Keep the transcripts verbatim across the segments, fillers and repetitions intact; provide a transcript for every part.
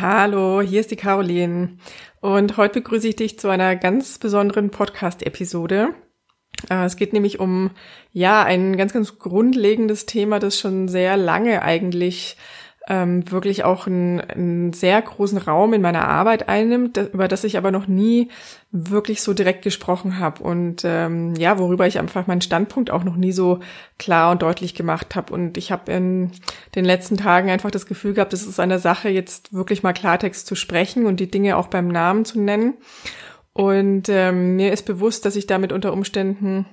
Hallo, hier ist die Caroline und heute begrüße ich dich zu einer ganz besonderen Podcast-Episode. Es geht nämlich um ja ein ganz, ganz grundlegendes Thema, das schon sehr lange eigentlich ähm, wirklich auch einen, einen sehr großen Raum in meiner Arbeit einnimmt, über das ich aber noch nie wirklich so direkt gesprochen habe und ähm, ja, worüber ich einfach meinen Standpunkt auch noch nie so klar und deutlich gemacht habe. Und ich habe in den letzten Tagen einfach das Gefühl gehabt, es ist eine Sache, jetzt wirklich mal Klartext zu sprechen und die Dinge auch beim Namen zu nennen. Und ähm, mir ist bewusst, dass ich damit unter Umständen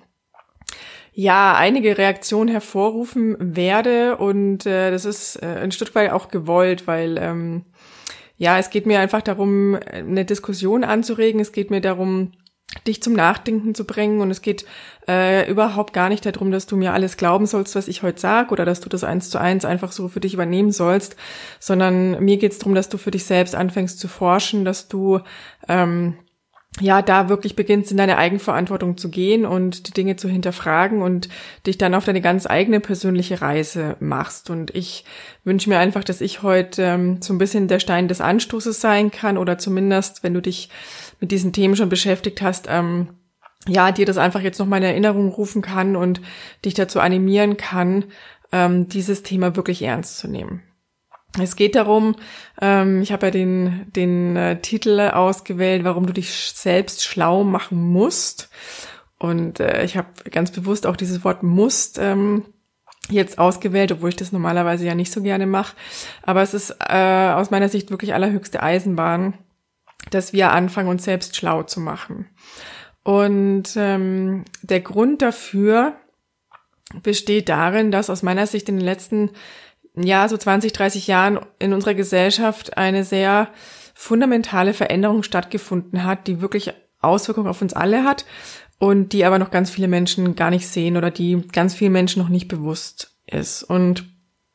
ja einige Reaktionen hervorrufen werde und äh, das ist äh, ein Stück weit auch gewollt, weil ähm, ja, es geht mir einfach darum, eine Diskussion anzuregen, es geht mir darum, dich zum Nachdenken zu bringen und es geht äh, überhaupt gar nicht darum, dass du mir alles glauben sollst, was ich heute sage oder dass du das eins zu eins einfach so für dich übernehmen sollst, sondern mir geht es darum, dass du für dich selbst anfängst zu forschen, dass du ähm, ja, da wirklich beginnst, in deine Eigenverantwortung zu gehen und die Dinge zu hinterfragen und dich dann auf deine ganz eigene persönliche Reise machst. Und ich wünsche mir einfach, dass ich heute ähm, so ein bisschen der Stein des Anstoßes sein kann oder zumindest, wenn du dich mit diesen Themen schon beschäftigt hast, ähm, ja, dir das einfach jetzt nochmal in Erinnerung rufen kann und dich dazu animieren kann, ähm, dieses Thema wirklich ernst zu nehmen. Es geht darum, ähm, ich habe ja den den äh, Titel ausgewählt, warum du dich selbst schlau machen musst. Und äh, ich habe ganz bewusst auch dieses Wort musst ähm, jetzt ausgewählt, obwohl ich das normalerweise ja nicht so gerne mache. Aber es ist äh, aus meiner Sicht wirklich allerhöchste Eisenbahn, dass wir anfangen, uns selbst schlau zu machen. Und ähm, der Grund dafür besteht darin, dass aus meiner Sicht in den letzten ja, so zwanzig, dreißig Jahren in unserer Gesellschaft eine sehr fundamentale Veränderung stattgefunden hat, die wirklich Auswirkungen auf uns alle hat und die aber noch ganz viele Menschen gar nicht sehen oder die ganz vielen Menschen noch nicht bewusst ist. Und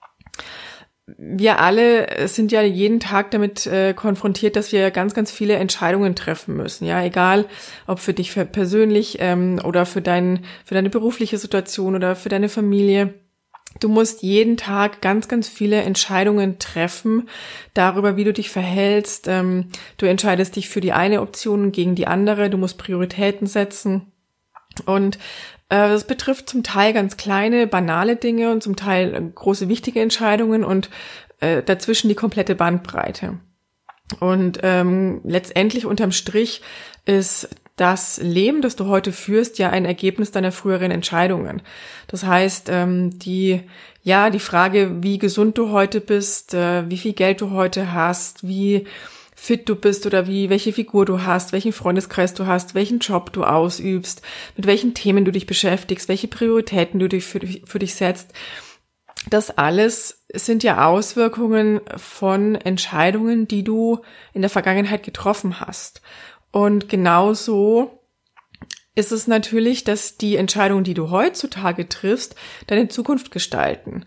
wir alle sind ja jeden Tag damit äh, konfrontiert, dass wir ganz, ganz viele Entscheidungen treffen müssen. Ja, egal, ob für dich persönlich ähm, oder für dein, für deine berufliche Situation oder für deine Familie. Du musst jeden Tag ganz, ganz viele Entscheidungen treffen darüber, wie du dich verhältst. Du entscheidest dich für die eine Option gegen die andere. Du musst Prioritäten setzen. Und das betrifft zum Teil ganz kleine, banale Dinge und zum Teil große, wichtige Entscheidungen und dazwischen die komplette Bandbreite. Und ähm, letztendlich unterm Strich ist das Leben, das du heute führst, ja ein Ergebnis deiner früheren Entscheidungen. Das heißt, ähm, die ja die Frage, wie gesund du heute bist, äh, wie viel Geld du heute hast, wie fit du bist oder wie welche Figur du hast, welchen Freundeskreis du hast, welchen Job du ausübst, mit welchen Themen du dich beschäftigst, welche Prioritäten du dich für, für dich setzt. Das alles sind ja Auswirkungen von Entscheidungen, die du in der Vergangenheit getroffen hast. Und genauso ist es natürlich, dass die Entscheidungen, die du heutzutage triffst, deine Zukunft gestalten.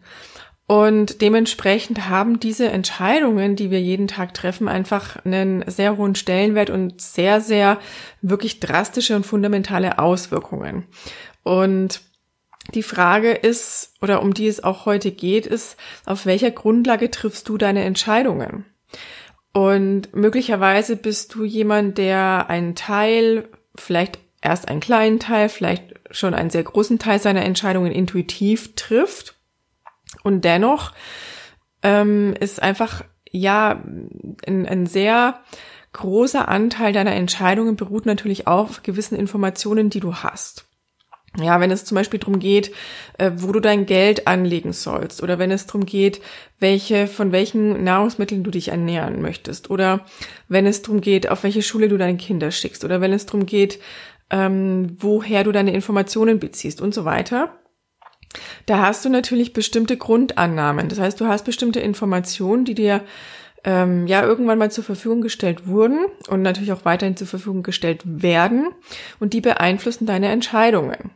Und dementsprechend haben diese Entscheidungen, die wir jeden Tag treffen, einfach einen sehr hohen Stellenwert und sehr, sehr wirklich drastische und fundamentale Auswirkungen. Und die Frage ist, oder um die es auch heute geht, ist, auf welcher Grundlage triffst du deine Entscheidungen? Und möglicherweise bist du jemand, der einen Teil, vielleicht erst einen kleinen Teil, vielleicht schon einen sehr großen Teil seiner Entscheidungen intuitiv trifft. Und dennoch ähm, ist einfach, ja, ein, ein sehr großer Anteil deiner Entscheidungen beruht natürlich auf gewissen Informationen, die du hast. Ja, wenn es zum Beispiel darum geht, äh, wo du dein Geld anlegen sollst oder wenn es darum geht, welche von welchen Nahrungsmitteln du dich ernähren möchtest oder wenn es darum geht, auf welche Schule du deine Kinder schickst oder wenn es darum geht, ähm, woher du deine Informationen beziehst und so weiter. Da hast du natürlich bestimmte Grundannahmen. Das heißt, du hast bestimmte Informationen, die dir ähm, ja irgendwann mal zur Verfügung gestellt wurden und natürlich auch weiterhin zur Verfügung gestellt werden und die beeinflussen deine Entscheidungen.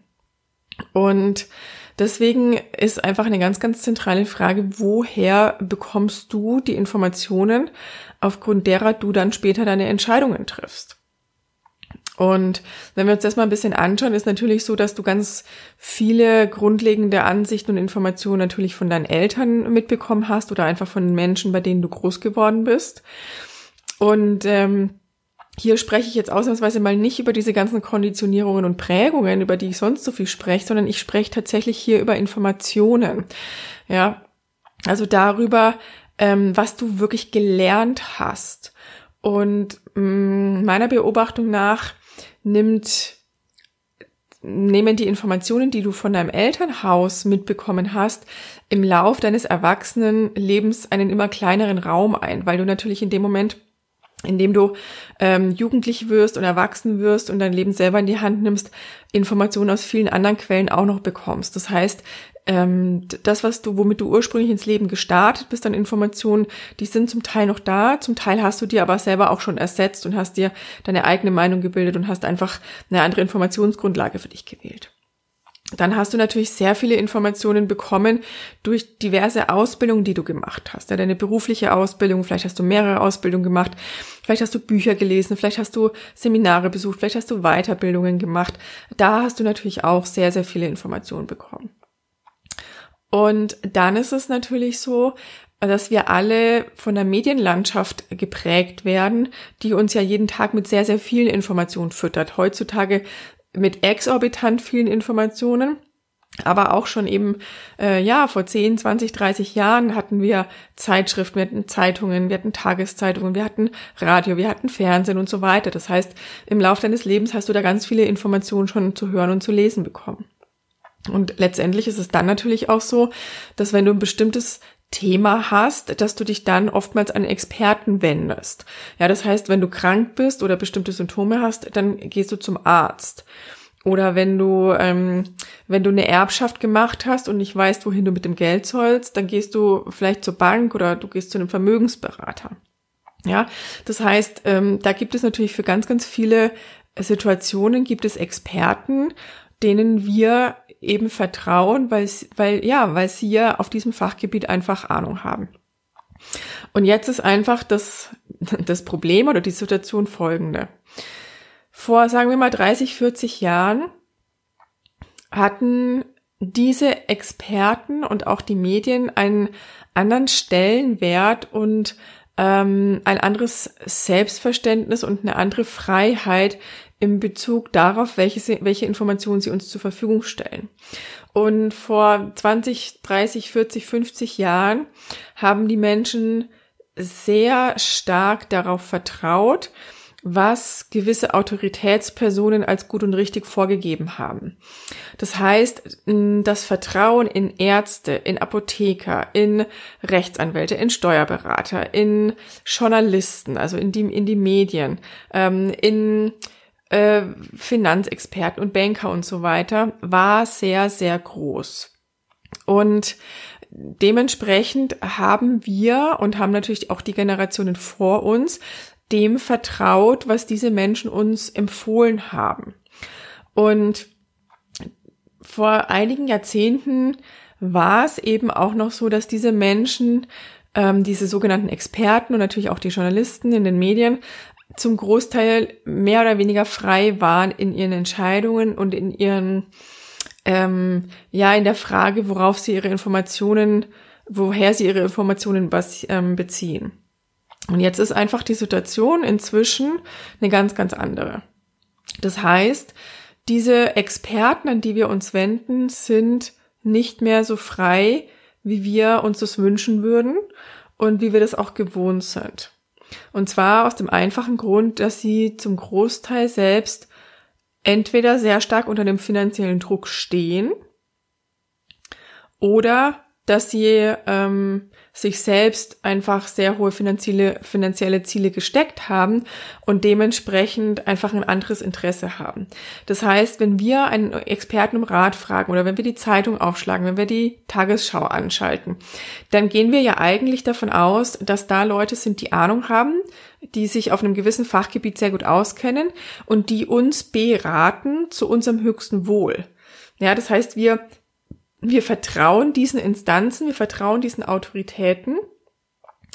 Und deswegen ist einfach eine ganz, ganz zentrale Frage, woher bekommst du die Informationen, aufgrund derer du dann später deine Entscheidungen triffst? Und wenn wir uns das mal ein bisschen anschauen, ist natürlich so, dass du ganz viele grundlegende Ansichten und Informationen natürlich von deinen Eltern mitbekommen hast oder einfach von den Menschen, bei denen du groß geworden bist. Und ähm, hier spreche ich jetzt ausnahmsweise mal nicht über diese ganzen Konditionierungen und Prägungen, über die ich sonst so viel spreche, sondern ich spreche tatsächlich hier über Informationen. Ja, also darüber, ähm, was du wirklich gelernt hast. Und mh, meiner Beobachtung nach nimmt, nehmen die Informationen, die du von deinem Elternhaus mitbekommen hast, im Lauf deines Erwachsenenlebens einen immer kleineren Raum ein, weil du natürlich in dem Moment, in dem du ähm, jugendlich wirst und erwachsen wirst und dein Leben selber in die Hand nimmst, Informationen aus vielen anderen Quellen auch noch bekommst. Das heißt, ähm, das, was du, womit du ursprünglich ins Leben gestartet bist, an Informationen, die sind zum Teil noch da, zum Teil hast du dir aber selber auch schon ersetzt und hast dir deine eigene Meinung gebildet und hast einfach eine andere Informationsgrundlage für dich gewählt. Dann hast du natürlich sehr viele Informationen bekommen durch diverse Ausbildungen, die du gemacht hast. Ja, deine berufliche Ausbildung, vielleicht hast du mehrere Ausbildungen gemacht, vielleicht hast du Bücher gelesen, vielleicht hast du Seminare besucht, vielleicht hast du Weiterbildungen gemacht. Da hast du natürlich auch sehr, sehr viele Informationen bekommen. Und dann ist es natürlich so, dass wir alle von der Medienlandschaft geprägt werden, die uns ja jeden Tag mit sehr, sehr vielen Informationen füttert. Heutzutage mit exorbitant vielen Informationen, aber auch schon eben, äh, ja, vor zehn, zwanzig, dreißig Jahren hatten wir Zeitschriften, wir hatten Zeitungen, wir hatten Tageszeitungen, wir hatten Radio, wir hatten Fernsehen und so weiter. Das heißt, im Laufe deines Lebens hast du da ganz viele Informationen schon zu hören und zu lesen bekommen. Und letztendlich ist es dann natürlich auch so, dass wenn du ein bestimmtes Thema hast, dass du dich dann oftmals an Experten wendest. Ja, das heißt, wenn du krank bist oder bestimmte Symptome hast, dann gehst du zum Arzt. Oder wenn du ähm, wenn du eine Erbschaft gemacht hast und nicht weißt, wohin du mit dem Geld sollst, dann gehst du vielleicht zur Bank oder du gehst zu einem Vermögensberater. Ja, das heißt, ähm, da gibt es natürlich für ganz, ganz viele Situationen gibt es Experten, denen wir eben vertrauen, weil, weil, ja, weil sie ja auf diesem Fachgebiet einfach Ahnung haben. Und jetzt ist einfach das, das Problem oder die Situation folgende. Vor, sagen wir mal, dreißig, vierzig Jahren hatten diese Experten und auch die Medien einen anderen Stellenwert und ähm, ein anderes Selbstverständnis und eine andere Freiheit im Bezug darauf, welche, welche Informationen sie uns zur Verfügung stellen. Und vor zwanzig, dreißig, vierzig, fünfzig Jahren haben die Menschen sehr stark darauf vertraut, was gewisse Autoritätspersonen als gut und richtig vorgegeben haben. Das heißt, das Vertrauen in Ärzte, in Apotheker, in Rechtsanwälte, in Steuerberater, in Journalisten, also in die, in die Medien, in äh, Finanzexperten und Banker und so weiter, war sehr, sehr groß. Und dementsprechend haben wir und haben natürlich auch die Generationen vor uns dem vertraut, was diese Menschen uns empfohlen haben. Und vor einigen Jahrzehnten war es eben auch noch so, dass diese Menschen, ähm, diese sogenannten Experten und natürlich auch die Journalisten in den Medien, zum Großteil mehr oder weniger frei waren in ihren Entscheidungen und in ihren, ähm, ja, in der Frage, worauf sie ihre Informationen, woher sie ihre Informationen bas- ähm, beziehen. Und jetzt ist einfach die Situation inzwischen eine ganz, ganz andere. Das heißt, diese Experten, an die wir uns wenden, sind nicht mehr so frei, wie wir uns das wünschen würden und wie wir das auch gewohnt sind. Und zwar aus dem einfachen Grund, dass sie zum Großteil selbst entweder sehr stark unter dem finanziellen Druck stehen oder dass sie ähm, sich selbst einfach sehr hohe finanzielle, finanzielle Ziele gesteckt haben und dementsprechend einfach ein anderes Interesse haben. Das heißt, wenn wir einen Experten um Rat fragen oder wenn wir die Zeitung aufschlagen, wenn wir die Tagesschau anschalten, dann gehen wir ja eigentlich davon aus, dass da Leute sind, die Ahnung haben, die sich auf einem gewissen Fachgebiet sehr gut auskennen und die uns beraten zu unserem höchsten Wohl. Ja, das heißt, wir Wir vertrauen diesen Instanzen, wir vertrauen diesen Autoritäten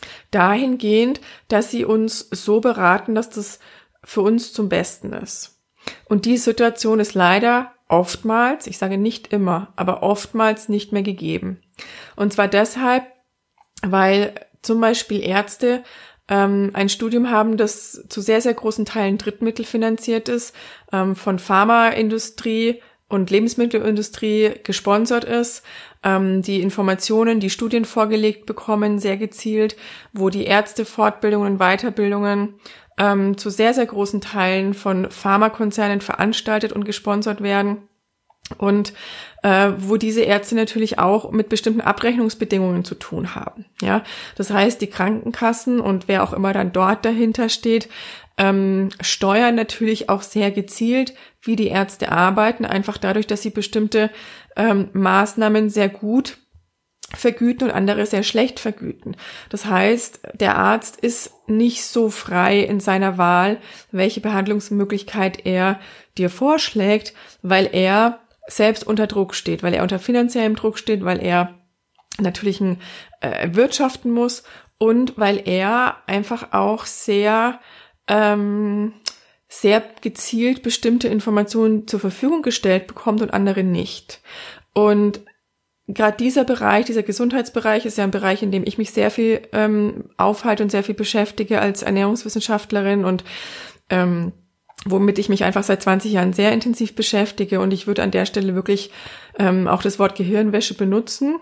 dahingehend, dass sie uns so beraten, dass das für uns zum Besten ist. Und die Situation ist leider oftmals, ich sage nicht immer, aber oftmals nicht mehr gegeben. Und zwar deshalb, weil zum Beispiel Ärzte ähm, ein Studium haben, das zu sehr, sehr großen Teilen drittmittelfinanziert ist, ähm, von Pharmaindustrie und Lebensmittelindustrie gesponsert ist, ähm, die Informationen, die Studien vorgelegt bekommen, sehr gezielt, wo die Ärzte Fortbildungen und Weiterbildungen ähm, zu sehr, sehr großen Teilen von Pharmakonzernen veranstaltet und gesponsert werden. Und äh, wo diese Ärzte natürlich auch mit bestimmten Abrechnungsbedingungen zu tun haben. Ja, das heißt, die Krankenkassen und wer auch immer dann dort dahinter steht, ähm, steuern natürlich auch sehr gezielt, wie die Ärzte arbeiten, einfach dadurch, dass sie bestimmte ähm, Maßnahmen sehr gut vergüten und andere sehr schlecht vergüten. Das heißt, der Arzt ist nicht so frei in seiner Wahl, welche Behandlungsmöglichkeit er dir vorschlägt, weil er selbst unter Druck steht, weil er unter finanziellem Druck steht, weil er natürlich ein, äh, wirtschaften muss und weil er einfach auch sehr, ähm, sehr gezielt bestimmte Informationen zur Verfügung gestellt bekommt und andere nicht. Und gerade dieser Bereich, dieser Gesundheitsbereich ist ja ein Bereich, in dem ich mich sehr viel ähm, aufhalte und sehr viel beschäftige als Ernährungswissenschaftlerin und ähm, womit ich mich einfach seit zwanzig Jahren sehr intensiv beschäftige. Und ich würde an der Stelle wirklich ähm, auch das Wort Gehirnwäsche benutzen,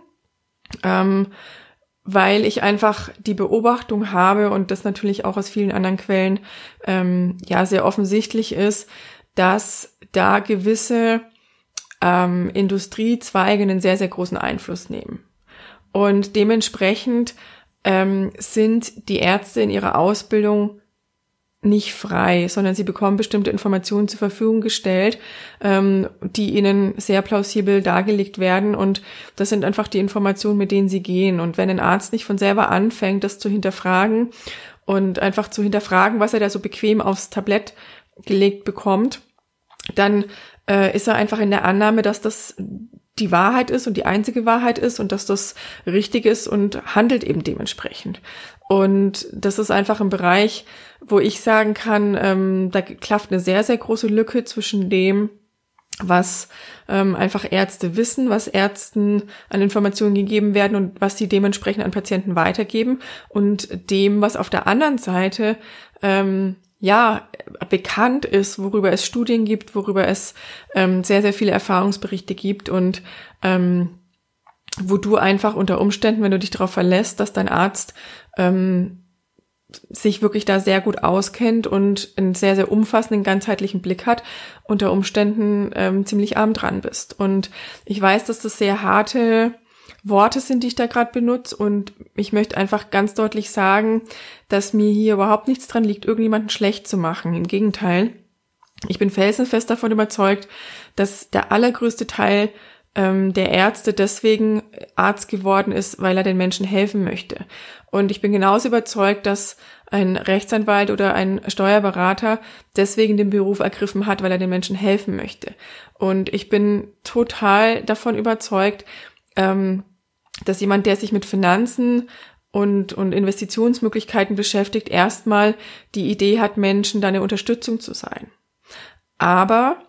ähm, weil ich einfach die Beobachtung habe und das natürlich auch aus vielen anderen Quellen ähm, ja sehr offensichtlich ist, dass da gewisse ähm, Industriezweige einen sehr, sehr großen Einfluss nehmen. Und dementsprechend ähm, sind die Ärzte in ihrer Ausbildung nicht frei, sondern sie bekommen bestimmte Informationen zur Verfügung gestellt, ähm, die ihnen sehr plausibel dargelegt werden und das sind einfach die Informationen, mit denen sie gehen. Und wenn ein Arzt nicht von selber anfängt, das zu hinterfragen und einfach zu hinterfragen, was er da so bequem aufs Tablett gelegt bekommt, dann äh, ist er einfach in der Annahme, dass das die Wahrheit ist und die einzige Wahrheit ist und dass das richtig ist und handelt eben dementsprechend. Und das ist einfach ein Bereich, wo ich sagen kann, ähm, da klafft eine sehr, sehr große Lücke zwischen dem, was ähm, einfach Ärzte wissen, was Ärzten an Informationen gegeben werden und was sie dementsprechend an Patienten weitergeben und dem, was auf der anderen Seite ähm, ja bekannt ist, worüber es Studien gibt, worüber es ähm, sehr, sehr viele Erfahrungsberichte gibt und ähm, wo du einfach unter Umständen, wenn du dich darauf verlässt, dass dein Arzt ähm, sich wirklich da sehr gut auskennt und einen sehr, sehr umfassenden, ganzheitlichen Blick hat, unter Umständen ähm, ziemlich arm dran bist. Und ich weiß, dass das sehr harte Worte sind, die ich da gerade benutze und ich möchte einfach ganz deutlich sagen, dass mir hier überhaupt nichts dran liegt, irgendjemanden schlecht zu machen. Im Gegenteil, ich bin felsenfest davon überzeugt, dass der allergrößte Teil ähm, der Ärzte deswegen Arzt geworden ist, weil er den Menschen helfen möchte. Und ich bin genauso überzeugt, dass ein Rechtsanwalt oder ein Steuerberater deswegen den Beruf ergriffen hat, weil er den Menschen helfen möchte. Und ich bin total davon überzeugt, ähm, dass jemand, der sich mit Finanzen und, und Investitionsmöglichkeiten beschäftigt, erstmal die Idee hat, Menschen da eine Unterstützung zu sein. Aber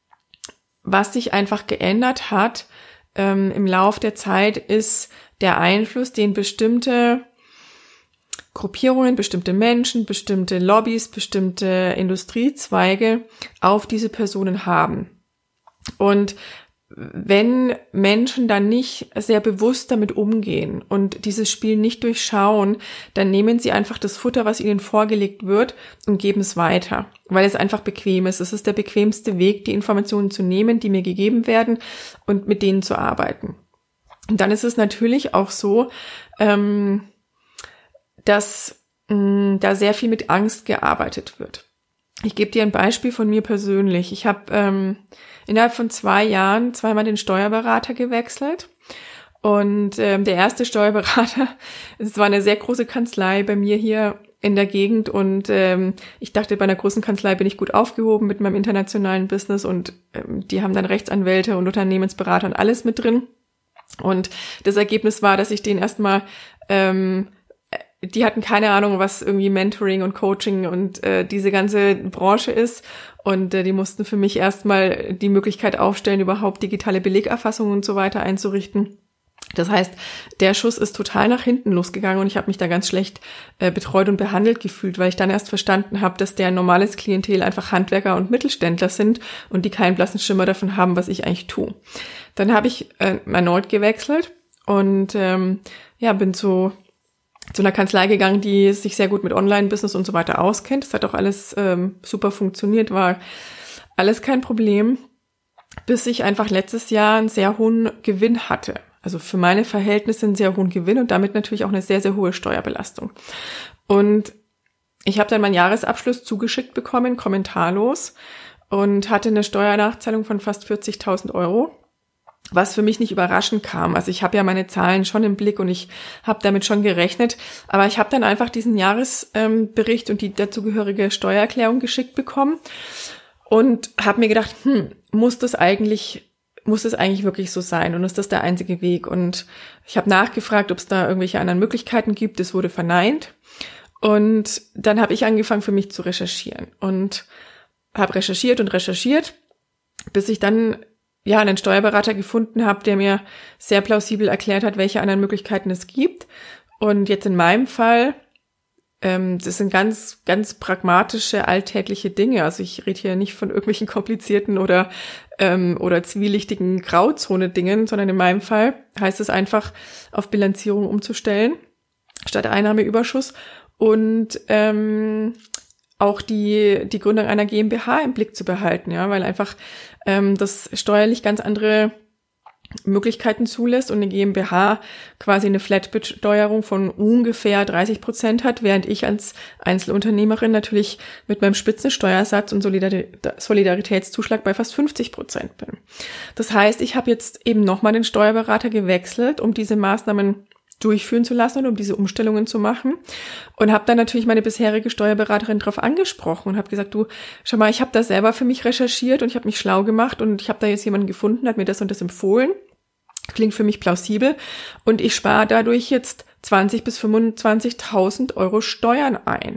was sich einfach geändert hat ähm, im Lauf der Zeit, ist der Einfluss, den bestimmte Gruppierungen, bestimmte Menschen, bestimmte Lobbys, bestimmte Industriezweige auf diese Personen haben. Und wenn Menschen dann nicht sehr bewusst damit umgehen und dieses Spiel nicht durchschauen, dann nehmen sie einfach das Futter, was ihnen vorgelegt wird, und geben es weiter, weil es einfach bequem ist. Es ist der bequemste Weg, die Informationen zu nehmen, die mir gegeben werden und mit denen zu arbeiten. Und dann ist es natürlich auch so, ähm, dass mh, da sehr viel mit Angst gearbeitet wird. Ich gebe dir ein Beispiel von mir persönlich. Ich habe ähm, innerhalb von zwei Jahren zweimal den Steuerberater gewechselt. Und ähm, der erste Steuerberater, es war eine sehr große Kanzlei bei mir hier in der Gegend. Und ähm, ich dachte, bei einer großen Kanzlei bin ich gut aufgehoben mit meinem internationalen Business. Und ähm, die haben dann Rechtsanwälte und Unternehmensberater und alles mit drin. Und das Ergebnis war, dass ich den erstmal ähm, die hatten keine Ahnung, was irgendwie Mentoring und Coaching und äh, diese ganze Branche ist. Und äh, die mussten für mich erstmal die Möglichkeit aufstellen, überhaupt digitale Belegerfassung und so weiter einzurichten. Das heißt, der Schuss ist total nach hinten losgegangen und ich habe mich da ganz schlecht äh, betreut und behandelt gefühlt, weil ich dann erst verstanden habe, dass der normales Klientel einfach Handwerker und Mittelständler sind und die keinen blassen Schimmer davon haben, was ich eigentlich tue. Dann habe ich äh, erneut gewechselt und ähm, ja, bin zu zu einer Kanzlei gegangen, die sich sehr gut mit Online-Business und so weiter auskennt. Das hat auch alles ähm, super funktioniert, war alles kein Problem, bis ich einfach letztes Jahr einen sehr hohen Gewinn hatte. Also für meine Verhältnisse einen sehr hohen Gewinn und damit natürlich auch eine sehr, sehr hohe Steuerbelastung. Und ich habe dann meinen Jahresabschluss zugeschickt bekommen, kommentarlos, und hatte eine Steuernachzahlung von fast vierzigtausend Euro, was für mich nicht überraschend kam. Also ich habe ja meine Zahlen schon im Blick und ich habe damit schon gerechnet, aber ich habe dann einfach diesen Jahresbericht und die dazugehörige Steuererklärung geschickt bekommen und habe mir gedacht, hm, muss das eigentlich muss das eigentlich wirklich so sein und ist das der einzige Weg? Und ich habe nachgefragt, ob es da irgendwelche anderen Möglichkeiten gibt. Es wurde verneint. Und dann habe ich angefangen, für mich zu recherchieren und habe recherchiert und recherchiert, bis ich dann ja einen Steuerberater gefunden habe, der mir sehr plausibel erklärt hat, welche anderen Möglichkeiten es gibt. Und jetzt in meinem Fall, ähm, das sind ganz, ganz pragmatische, alltägliche Dinge. Also ich rede hier nicht von irgendwelchen komplizierten oder ähm, oder zwielichtigen Grauzone-Dingen, sondern in meinem Fall heißt es einfach, auf Bilanzierung umzustellen, statt Einnahmeüberschuss und ähm, auch die die Gründung einer GmbH im Blick zu behalten, ja, weil einfach ähm, das steuerlich ganz andere Möglichkeiten zulässt und eine GmbH quasi eine Flatbesteuerung von ungefähr dreißig Prozent hat, während ich als Einzelunternehmerin natürlich mit meinem Spitzensteuersatz und Solidaritätszuschlag bei fast fünfzig Prozent bin. Das heißt, ich habe jetzt eben nochmal den Steuerberater gewechselt, um diese Maßnahmen durchführen zu lassen und um diese Umstellungen zu machen und habe dann natürlich meine bisherige Steuerberaterin darauf angesprochen und habe gesagt, du, schau mal, ich habe da selber für mich recherchiert und ich habe mich schlau gemacht und ich habe da jetzt jemanden gefunden, hat mir das und das empfohlen. Klingt für mich plausibel und ich spare dadurch jetzt zwanzig bis fünfundzwanzigtausend Euro Steuern ein.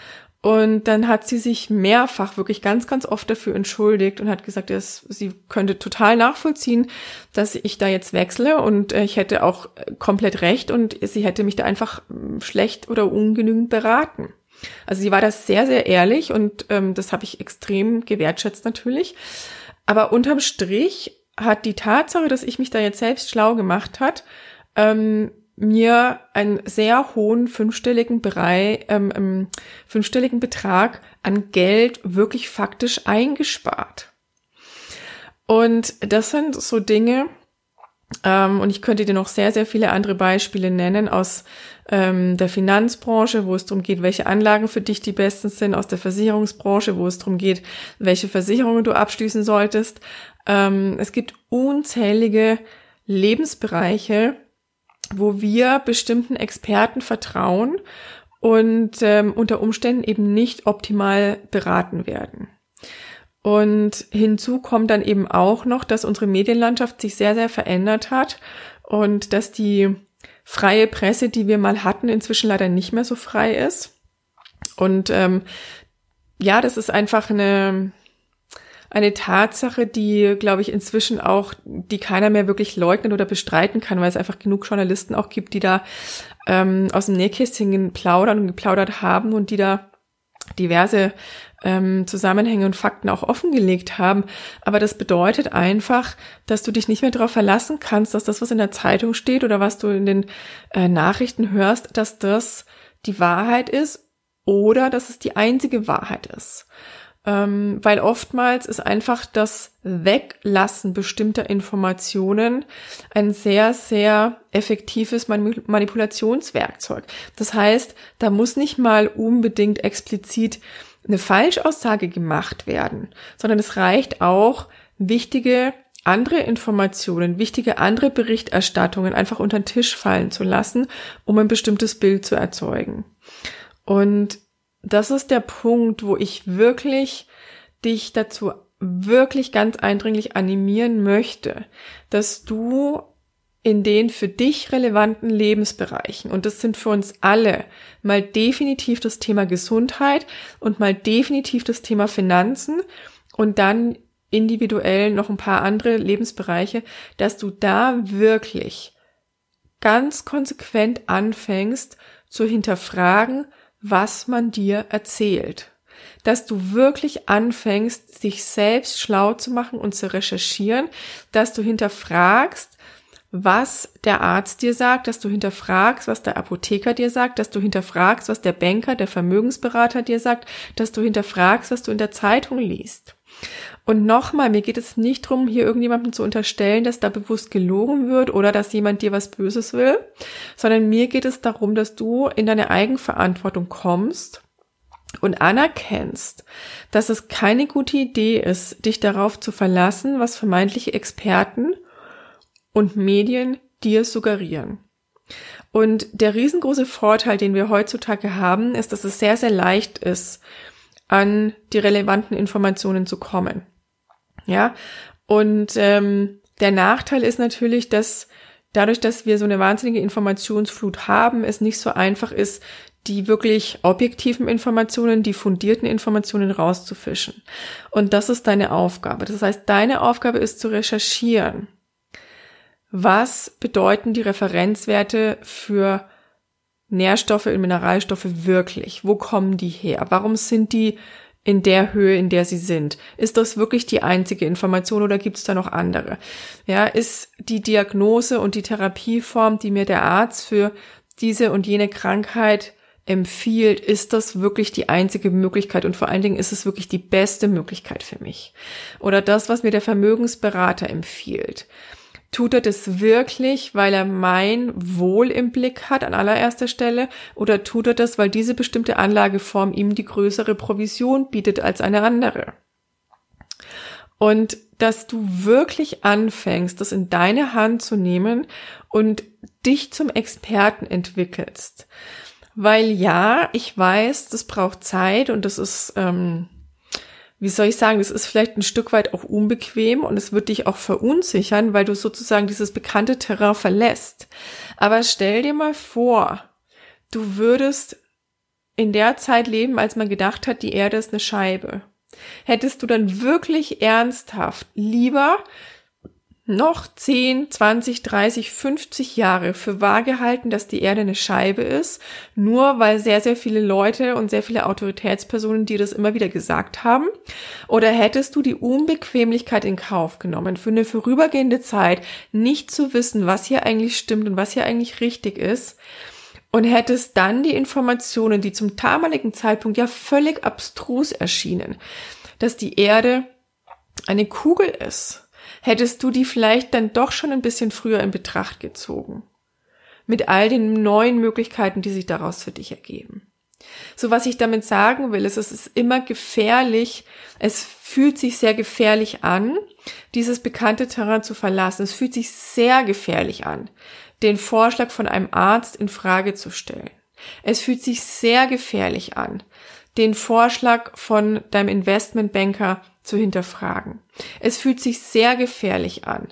Und dann hat sie sich mehrfach, wirklich ganz, ganz oft dafür entschuldigt und hat gesagt, dass sie könnte total nachvollziehen, dass ich da jetzt wechsle und ich hätte auch komplett recht und sie hätte mich da einfach schlecht oder ungenügend beraten. Also sie war da sehr, sehr ehrlich und ähm, das habe ich extrem gewertschätzt natürlich. Aber unterm Strich hat die Tatsache, dass ich mich da jetzt selbst schlau gemacht hat, ähm, mir einen sehr hohen fünfstelligen Bereich, ähm, fünfstelligen Betrag an Geld wirklich faktisch eingespart. Und das sind so Dinge, ähm, und ich könnte dir noch sehr, sehr viele andere Beispiele nennen aus ähm, der Finanzbranche, wo es darum geht, welche Anlagen für dich die besten sind, aus der Versicherungsbranche, wo es darum geht, welche Versicherungen du abschließen solltest. Ähm, es gibt unzählige Lebensbereiche, wo wir bestimmten Experten vertrauen und ähm, unter Umständen eben nicht optimal beraten werden. Und hinzu kommt dann eben auch noch, dass unsere Medienlandschaft sich sehr, sehr verändert hat und dass die freie Presse, die wir mal hatten, inzwischen leider nicht mehr so frei ist. Und ähm, ja, das ist einfach eine... Eine Tatsache, die, glaube ich, inzwischen auch, die keiner mehr wirklich leugnen oder bestreiten kann, weil es einfach genug Journalisten auch gibt, die da ähm, aus dem Nähkästchen plaudern und geplaudert haben und die da diverse ähm, Zusammenhänge und Fakten auch offengelegt haben. Aber das bedeutet einfach, dass du dich nicht mehr darauf verlassen kannst, dass das, was in der Zeitung steht oder was du in den äh, Nachrichten hörst, dass das die Wahrheit ist oder dass es die einzige Wahrheit ist. Ähm, weil oftmals ist einfach das Weglassen bestimmter Informationen ein sehr, sehr effektives Manipulationswerkzeug. Das heißt, da muss nicht mal unbedingt explizit eine Falschaussage gemacht werden, sondern es reicht auch, wichtige andere Informationen, wichtige andere Berichterstattungen einfach unter den Tisch fallen zu lassen, um ein bestimmtes Bild zu erzeugen. Und das ist der Punkt, wo ich wirklich dich dazu wirklich ganz eindringlich animieren möchte, dass du in den für dich relevanten Lebensbereichen. Und das sind für uns alle mal definitiv das Thema Gesundheit und mal definitiv das Thema Finanzen und dann individuell noch ein paar andere Lebensbereiche, dass du da wirklich ganz konsequent anfängst zu hinterfragen, was man dir erzählt. Dass du wirklich anfängst, dich selbst schlau zu machen und zu recherchieren, dass du hinterfragst, was der Arzt dir sagt, dass du hinterfragst, was der Apotheker dir sagt, dass du hinterfragst, was der Banker, der Vermögensberater dir sagt, dass du hinterfragst, was du in der Zeitung liest. Und nochmal, mir geht es nicht darum, hier irgendjemandem zu unterstellen, dass da bewusst gelogen wird oder dass jemand dir was Böses will, sondern mir geht es darum, dass du in deine Eigenverantwortung kommst und anerkennst, dass es keine gute Idee ist, dich darauf zu verlassen, was vermeintliche Experten und Medien dir suggerieren. Und der riesengroße Vorteil, den wir heutzutage haben, ist, dass es sehr, sehr leicht ist, an die relevanten Informationen zu kommen. Ja, und ähm, der Nachteil ist natürlich, dass dadurch, dass wir so eine wahnsinnige Informationsflut haben, es nicht so einfach ist, die wirklich objektiven Informationen, die fundierten Informationen rauszufischen. Und das ist deine Aufgabe. Das heißt, deine Aufgabe ist zu recherchieren. Was bedeuten die Referenzwerte für Nährstoffe und Mineralstoffe wirklich? Wo kommen die her? Warum sind die in der Höhe, in der sie sind? Ist das wirklich die einzige Information oder gibt es da noch andere? Ja, ist die Diagnose und die Therapieform, die mir der Arzt für diese und jene Krankheit empfiehlt, ist das wirklich die einzige Möglichkeit und vor allen Dingen ist es wirklich die beste Möglichkeit für mich? Oder das, was mir der Vermögensberater empfiehlt? Tut er das wirklich, weil er mein Wohl im Blick hat an allererster Stelle, oder tut er das, weil diese bestimmte Anlageform ihm die größere Provision bietet als eine andere? Und dass du wirklich anfängst, das in deine Hand zu nehmen und dich zum Experten entwickelst. Weil ja, ich weiß, das braucht Zeit und das ist, ähm, wie soll ich sagen, das ist vielleicht ein Stück weit auch unbequem und es wird dich auch verunsichern, weil du sozusagen dieses bekannte Terrain verlässt. Aber stell dir mal vor, du würdest in der Zeit leben, als man gedacht hat, die Erde ist eine Scheibe. Hättest du dann wirklich ernsthaft lieber noch zehn, zwanzig, dreißig, fünfzig Jahre für wahr gehalten, dass die Erde eine Scheibe ist, nur weil sehr, sehr viele Leute und sehr viele Autoritätspersonen dir das immer wieder gesagt haben? Oder hättest du die Unbequemlichkeit in Kauf genommen, für eine vorübergehende Zeit nicht zu wissen, was hier eigentlich stimmt und was hier eigentlich richtig ist, und hättest dann die Informationen, die zum damaligen Zeitpunkt ja völlig abstrus erschienen, dass die Erde eine Kugel ist, hättest du die vielleicht dann doch schon ein bisschen früher in Betracht gezogen. Mit all den neuen Möglichkeiten, die sich daraus für dich ergeben. So, was ich damit sagen will, ist, es ist immer gefährlich, es fühlt sich sehr gefährlich an, dieses bekannte Terrain zu verlassen. Es fühlt sich sehr gefährlich an, den Vorschlag von einem Arzt in Frage zu stellen. Es fühlt sich sehr gefährlich an, den Vorschlag von deinem Investmentbanker zu hinterfragen. Es fühlt sich sehr gefährlich an,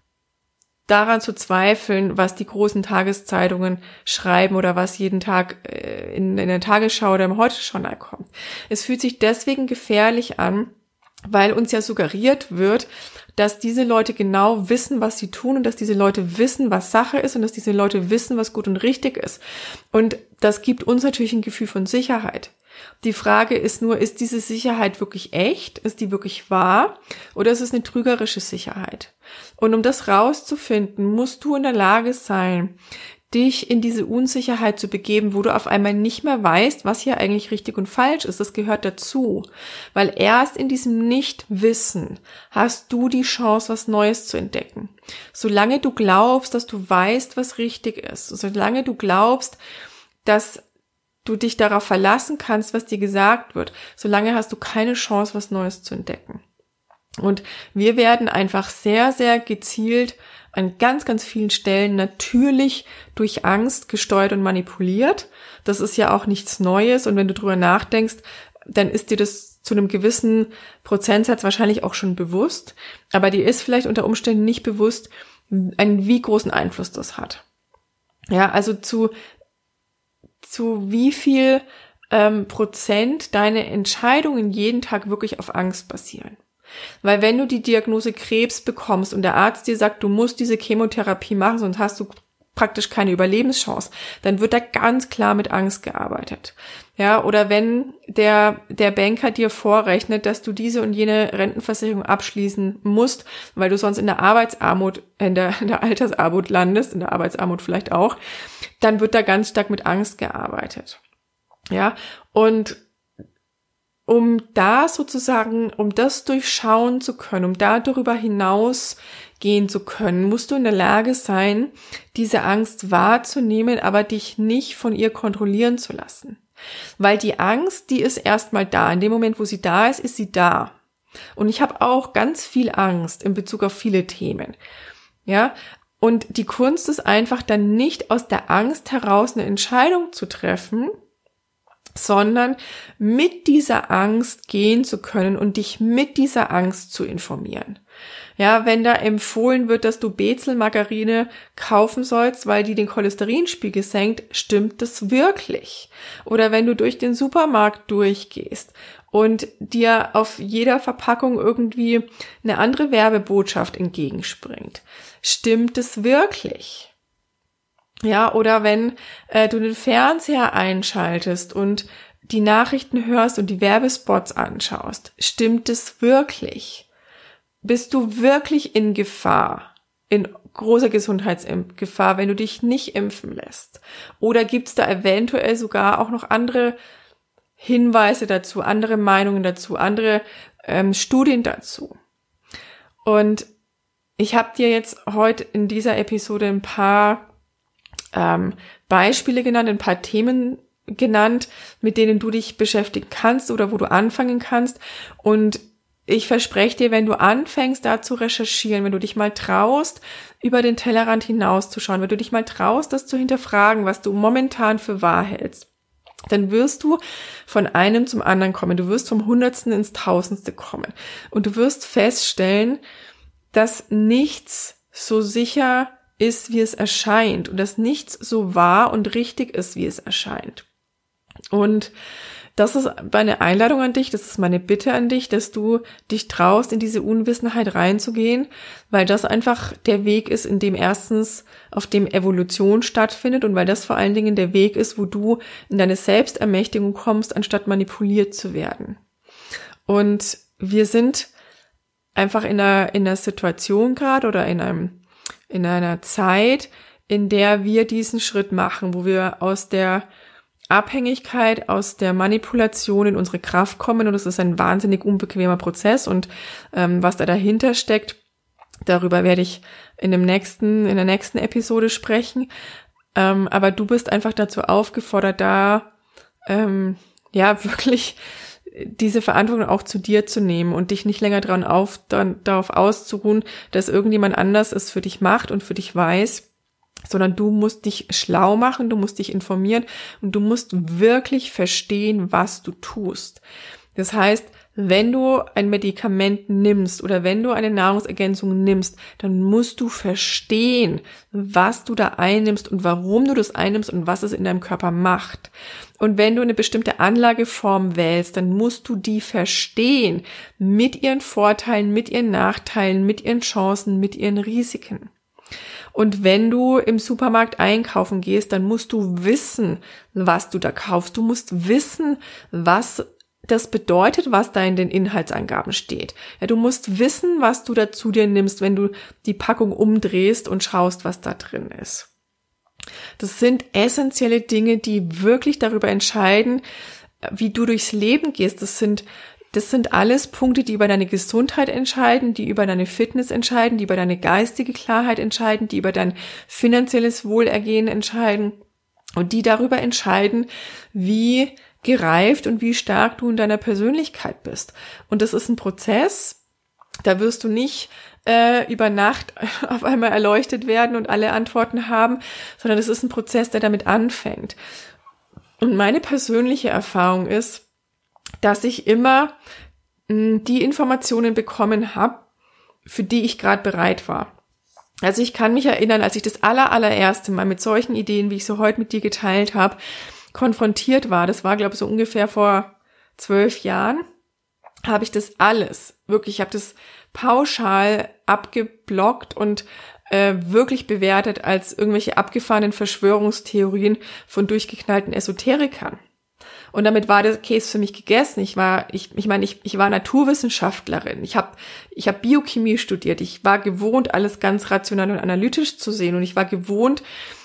daran zu zweifeln, was die großen Tageszeitungen schreiben oder was jeden Tag in, in der Tagesschau oder im Heute-Journal kommt. Es fühlt sich deswegen gefährlich an, weil uns ja suggeriert wird, dass diese Leute genau wissen, was sie tun und dass diese Leute wissen, was Sache ist und dass diese Leute wissen, was gut und richtig ist. Und das gibt uns natürlich ein Gefühl von Sicherheit. Die Frage ist nur, ist diese Sicherheit wirklich echt? Ist die wirklich wahr? Oder ist es eine trügerische Sicherheit? Und um das rauszufinden, musst du in der Lage sein, dich in diese Unsicherheit zu begeben, wo du auf einmal nicht mehr weißt, was hier eigentlich richtig und falsch ist. Das gehört dazu. Weil erst in diesem Nichtwissen hast du die Chance, was Neues zu entdecken. Solange du glaubst, dass du weißt, was richtig ist, solange du glaubst, dass du dich darauf verlassen kannst, was dir gesagt wird, solange hast du keine Chance, was Neues zu entdecken. Und wir werden einfach sehr, sehr gezielt an ganz, ganz vielen Stellen natürlich durch Angst gesteuert und manipuliert. Das ist ja auch nichts Neues. Und wenn du drüber nachdenkst, dann ist dir das zu einem gewissen Prozentsatz wahrscheinlich auch schon bewusst. Aber dir ist vielleicht unter Umständen nicht bewusst, einen wie großen Einfluss das hat. Ja, also zu, zu wie viel ähm, Prozent deine Entscheidungen jeden Tag wirklich auf Angst basieren. Weil wenn du die Diagnose Krebs bekommst und der Arzt dir sagt, du musst diese Chemotherapie machen, sonst hast du praktisch keine Überlebenschance, dann wird da ganz klar mit Angst gearbeitet. Ja, oder wenn der, der Banker dir vorrechnet, dass du diese und jene Rentenversicherung abschließen musst, weil du sonst in der Arbeitsarmut, in der, in der Altersarmut landest, in der Arbeitsarmut vielleicht auch, dann wird da ganz stark mit Angst gearbeitet. Ja, und um da sozusagen, um das durchschauen zu können, um da darüber hinaus gehen zu können, musst du in der Lage sein, diese Angst wahrzunehmen, aber dich nicht von ihr kontrollieren zu lassen. Weil die Angst, die ist erstmal da. In dem Moment, wo sie da ist, ist sie da. Und ich habe auch ganz viel Angst in Bezug auf viele Themen. Ja, und die Kunst ist einfach dann nicht aus der Angst heraus eine Entscheidung zu treffen, sondern mit dieser Angst gehen zu können und dich mit dieser Angst zu informieren. Ja, wenn da empfohlen wird, dass du Bezelmargarine kaufen sollst, weil die den Cholesterinspiegel senkt, stimmt das wirklich? Oder wenn du durch den Supermarkt durchgehst und dir auf jeder Verpackung irgendwie eine andere Werbebotschaft entgegenspringt, stimmt es wirklich? Ja, oder wenn äh, du den Fernseher einschaltest und die Nachrichten hörst und die Werbespots anschaust, stimmt es wirklich? Bist du wirklich in Gefahr, in großer Gesundheitsgefahr, wenn du dich nicht impfen lässt? Oder gibt es da eventuell sogar auch noch andere Hinweise dazu, andere Meinungen dazu, andere ähm, Studien dazu? Und ich habe dir jetzt heute in dieser Episode ein paar ähm, Beispiele genannt, ein paar Themen genannt, mit denen du dich beschäftigen kannst oder wo du anfangen kannst. Und ich verspreche dir, wenn du anfängst, da zu recherchieren, wenn du dich mal traust, über den Tellerrand hinauszuschauen, wenn du dich mal traust, das zu hinterfragen, was du momentan für wahr hältst, dann wirst du von einem zum anderen kommen. Du wirst vom Hundertsten ins Tausendste kommen. Und du wirst feststellen, dass nichts so sicher ist, wie es erscheint. Und dass nichts so wahr und richtig ist, wie es erscheint. Und das ist meine Einladung an dich, das ist meine Bitte an dich, dass du dich traust, in diese Unwissenheit reinzugehen, weil das einfach der Weg ist, in dem erstens auf dem Evolution stattfindet und weil das vor allen Dingen der Weg ist, wo du in deine Selbstermächtigung kommst, anstatt manipuliert zu werden. Und wir sind einfach in einer, in einer Situation gerade oder in einem, in einer Zeit, in der wir diesen Schritt machen, wo wir aus der Abhängigkeit, aus der Manipulation in unsere Kraft kommen, und es ist ein wahnsinnig unbequemer Prozess, und ähm, was da dahinter steckt, darüber werde ich in dem nächsten, in der nächsten Episode sprechen. Ähm, aber du bist einfach dazu aufgefordert, da ähm, ja wirklich diese Verantwortung auch zu dir zu nehmen und dich nicht länger dran auf, dann, darauf auszuruhen, dass irgendjemand anders es für dich macht und für dich weiß, sondern du musst dich schlau machen, du musst dich informieren und du musst wirklich verstehen, was du tust. Das heißt, wenn du ein Medikament nimmst oder wenn du eine Nahrungsergänzung nimmst, dann musst du verstehen, was du da einnimmst und warum du das einnimmst und was es in deinem Körper macht. Und wenn du eine bestimmte Anlageform wählst, dann musst du die verstehen mit ihren Vorteilen, mit ihren Nachteilen, mit ihren Chancen, mit ihren Risiken. Und wenn du im Supermarkt einkaufen gehst, dann musst du wissen, was du da kaufst. Du musst wissen, was das bedeutet, was da in den Inhaltsangaben steht. Ja, du musst wissen, was du da zu dir nimmst, wenn du die Packung umdrehst und schaust, was da drin ist. Das sind essentielle Dinge, die wirklich darüber entscheiden, wie du durchs Leben gehst. Das sind Das sind alles Punkte, die über deine Gesundheit entscheiden, die über deine Fitness entscheiden, die über deine geistige Klarheit entscheiden, die über dein finanzielles Wohlergehen entscheiden und die darüber entscheiden, wie gereift und wie stark du in deiner Persönlichkeit bist. Und das ist ein Prozess, da wirst du nicht äh, über Nacht auf einmal erleuchtet werden und alle Antworten haben, sondern das ist ein Prozess, der damit anfängt. Und meine persönliche Erfahrung ist, dass ich immer mh, die Informationen bekommen habe, für die ich gerade bereit war. Also ich kann mich erinnern, als ich das aller, allererste Mal mit solchen Ideen, wie ich so heute mit dir geteilt habe, konfrontiert war, das war, glaube ich, so ungefähr vor zwölf Jahren, habe ich das alles, wirklich, ich habe das pauschal abgeblockt und äh, wirklich bewertet als irgendwelche abgefahrenen Verschwörungstheorien von durchgeknallten Esoterikern. Und damit war der Case für mich gegessen. Ich war, ich, ich meine, ich, ich war Naturwissenschaftlerin. Ich habe, ich habe Biochemie studiert. Ich war gewohnt, alles ganz rational und analytisch zu sehen. Und ich war gewohnt,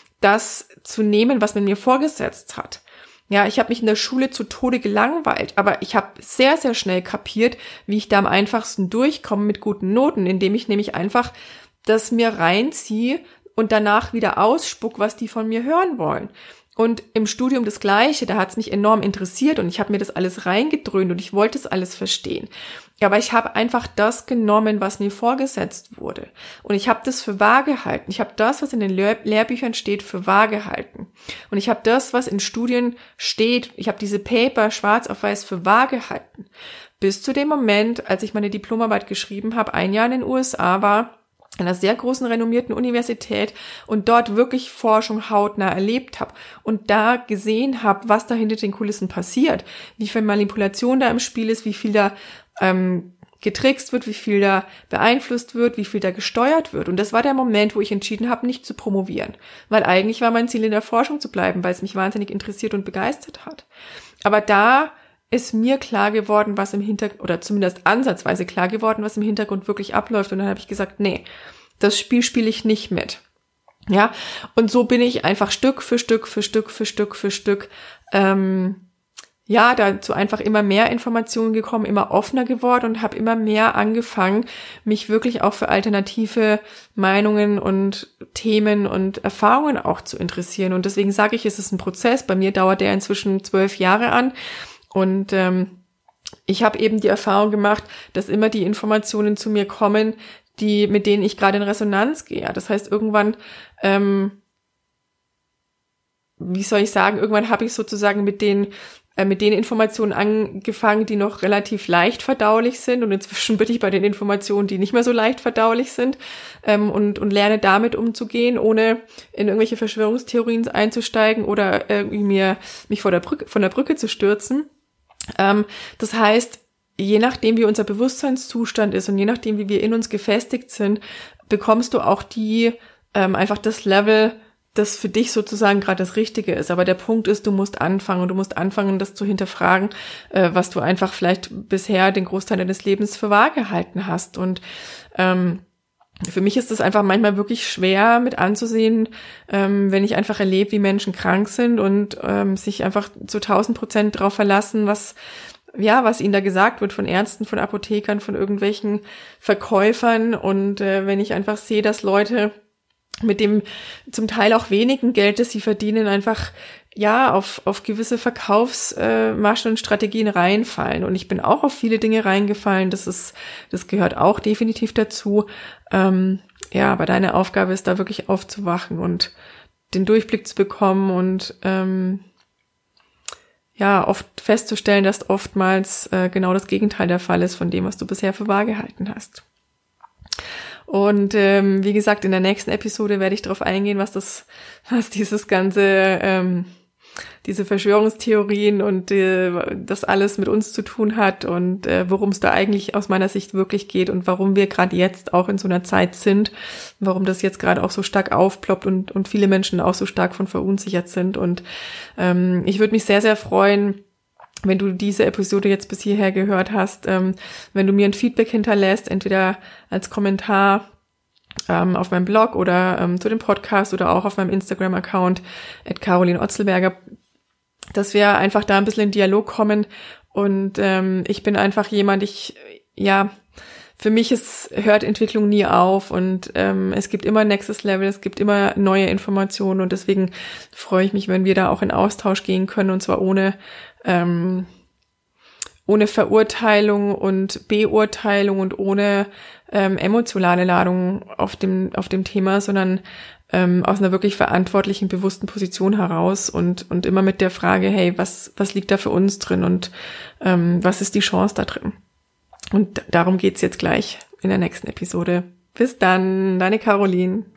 das zu nehmen, was man mir vorgesetzt hat. Ja, ich habe mich in der Schule zu Tode gelangweilt, aber ich habe sehr, sehr schnell kapiert, wie ich da am einfachsten durchkomme mit guten Noten, indem ich nämlich einfach das mir reinziehe und danach wieder ausspuck, was die von mir hören wollen. Und im Studium das Gleiche, da hat es mich enorm interessiert und ich habe mir das alles reingedröhnt und ich wollte es alles verstehen. Aber ich habe einfach das genommen, was mir vorgesetzt wurde. Und ich habe das für wahr gehalten. Ich habe das, was in den Lehr- Lehrbüchern steht, für wahr gehalten. Und ich habe das, was in Studien steht, ich habe diese Paper schwarz auf weiß für wahr gehalten. Bis zu dem Moment, als ich meine Diplomarbeit geschrieben habe, ein Jahr in den U S A war, an einer sehr großen, renommierten Universität und dort wirklich Forschung hautnah erlebt habe und da gesehen habe, was da hinter den Kulissen passiert, wie viel Manipulation da im Spiel ist, wie viel da ähm, getrickst wird, wie viel da beeinflusst wird, wie viel da gesteuert wird. Und das war der Moment, wo ich entschieden habe, nicht zu promovieren, weil eigentlich war mein Ziel, in der Forschung zu bleiben, weil es mich wahnsinnig interessiert und begeistert hat. Aber da ist mir klar geworden, was im Hintergrund, oder zumindest ansatzweise klar geworden, was im Hintergrund wirklich abläuft. Und dann habe ich gesagt, nee, das Spiel spiele ich nicht mit. Ja, und so bin ich einfach Stück für Stück für Stück für Stück für Stück, ähm, ja, dazu einfach immer mehr Informationen gekommen, immer offener geworden und habe immer mehr angefangen, mich wirklich auch für alternative Meinungen und Themen und Erfahrungen auch zu interessieren. Und deswegen sage ich, es ist ein Prozess. Bei mir dauert der inzwischen zwölf Jahre an. Und ähm, ich habe eben die Erfahrung gemacht, dass immer die Informationen zu mir kommen, die mit denen ich gerade in Resonanz gehe. Das heißt, irgendwann, ähm, wie soll ich sagen, irgendwann habe ich sozusagen mit den äh, mit den Informationen angefangen, die noch relativ leicht verdaulich sind. Und inzwischen bin ich bei den Informationen, die nicht mehr so leicht verdaulich sind, ähm, und und lerne damit umzugehen, ohne in irgendwelche Verschwörungstheorien einzusteigen oder irgendwie mir mich vor der Brücke, von der Brücke zu stürzen. Ähm, das heißt, je nachdem, wie unser Bewusstseinszustand ist und je nachdem, wie wir in uns gefestigt sind, bekommst du auch die, ähm, einfach das Level, das für dich sozusagen gerade das Richtige ist. Aber der Punkt ist, du musst anfangen und du musst anfangen, das zu hinterfragen, äh, was du einfach vielleicht bisher den Großteil deines Lebens für wahr gehalten hast. Und ähm, für mich ist es einfach manchmal wirklich schwer mit anzusehen, ähm, wenn ich einfach erlebe, wie Menschen krank sind und ähm, sich einfach zu tausend Prozent drauf verlassen, was ja, was ihnen da gesagt wird von Ärzten, von Apothekern, von irgendwelchen Verkäufern. Und äh, wenn ich einfach sehe, dass Leute mit dem zum Teil auch wenigen Geld, das sie verdienen, einfach ja auf auf gewisse Verkaufsmaschen und Strategien reinfallen. Und ich bin auch auf viele Dinge reingefallen. Das ist, das gehört auch definitiv dazu. Ähm, ja, aber deine Aufgabe ist da wirklich aufzuwachen und den Durchblick zu bekommen und ähm, ja, oft festzustellen, dass oftmals äh, genau das Gegenteil der Fall ist von dem, was du bisher für wahr gehalten hast. Und ähm, wie gesagt, in der nächsten Episode werde ich darauf eingehen, was das, was dieses ganze, ähm, diese Verschwörungstheorien und äh, das alles mit uns zu tun hat und äh, worum es da eigentlich aus meiner Sicht wirklich geht und warum wir gerade jetzt auch in so einer Zeit sind, warum das jetzt gerade auch so stark aufploppt und und viele Menschen auch so stark von verunsichert sind. Und ähm, ich würde mich sehr, sehr freuen, wenn du diese Episode jetzt bis hierher gehört hast, ähm, wenn du mir ein Feedback hinterlässt, entweder als Kommentar ähm, auf meinem Blog oder ähm, zu dem Podcast oder auch auf meinem Instagram-Account at Caroline Otzelberger, dass wir einfach da ein bisschen in Dialog kommen. Und ähm, ich bin einfach jemand, ich, ja, für mich ist, hört Entwicklung nie auf und ähm, es gibt immer Nexus Level, es gibt immer neue Informationen und deswegen freue ich mich, wenn wir da auch in Austausch gehen können und zwar ohne ähm, ohne Verurteilung und Beurteilung und ohne ähm, emotionale Ladung auf dem auf dem Thema, sondern ähm, aus einer wirklich verantwortlichen, bewussten Position heraus und und immer mit der Frage, hey, was was liegt da für uns drin und ähm, was ist die Chance da drin? Und darum geht's jetzt gleich in der nächsten Episode. Bis dann, deine Caroline.